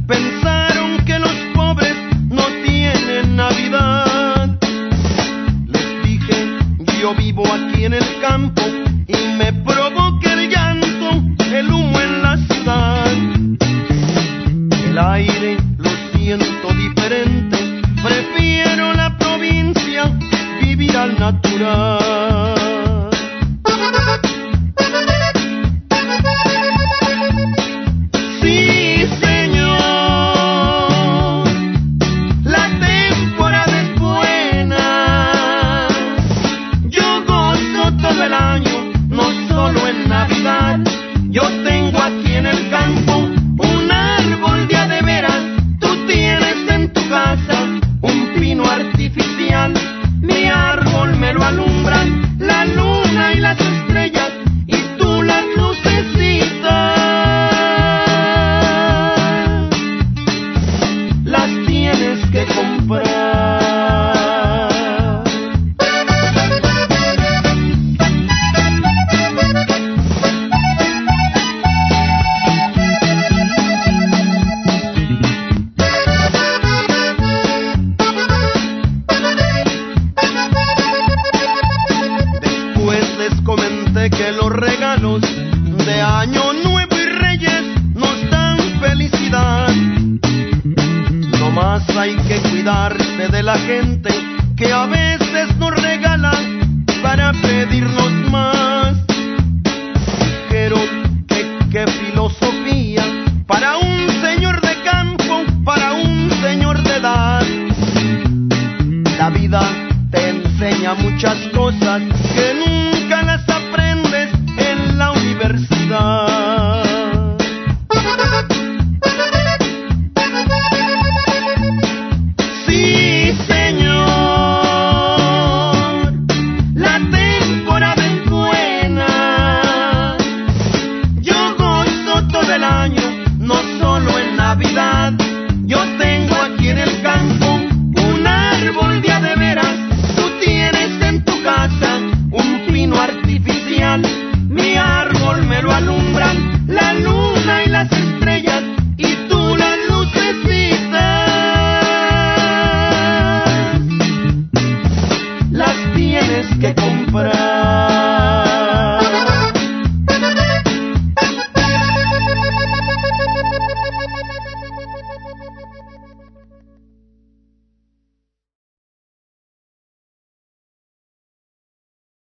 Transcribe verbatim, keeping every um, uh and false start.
pensaron que los pobres no tienen Navidad. Les dije, yo vivo aquí en el campo y me provoca el llanto, el humo en la ciudad. El aire lo siento diferente, prefiero la provincia, vivir al natural. Sí, señor, la temporada es buena. Yo gozo todo el año, no solo en Navidad. Yo tengo aquí en el campo un árbol de a de veras. Tú tienes en tu casa un pino artificial. Mi árbol me lo alumbran la luna y las estrellas, y tú las lucecitas las tienes que comprar. Comenté que los regalos de Año Nuevo y Reyes nos dan felicidad. No más hay que cuidarse de la gente que a veces nos regala para pedirnos más. Dijeron que qué filosofía para un señor de campo, para un señor de edad. La vida te enseña muchas cosas